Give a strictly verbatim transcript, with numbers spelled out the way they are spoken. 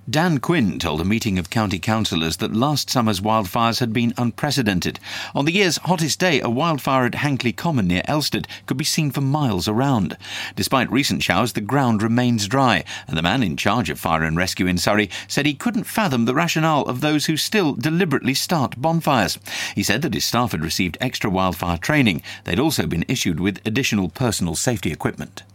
Dan Quinn told a meeting of county councillors that last summer's wildfires had been unprecedented. On the year's hottest day, a wildfire at Hankley Common near Elstead could be seen for miles around. Despite recent showers, the ground remains dry, and the man in charge of fire and rescue in Surrey said he couldn't fathom the rationale of those who still deliberately start bonfires. He said that his staff had received extra wildfire training. They'd also been issued with additional personal safety equipment.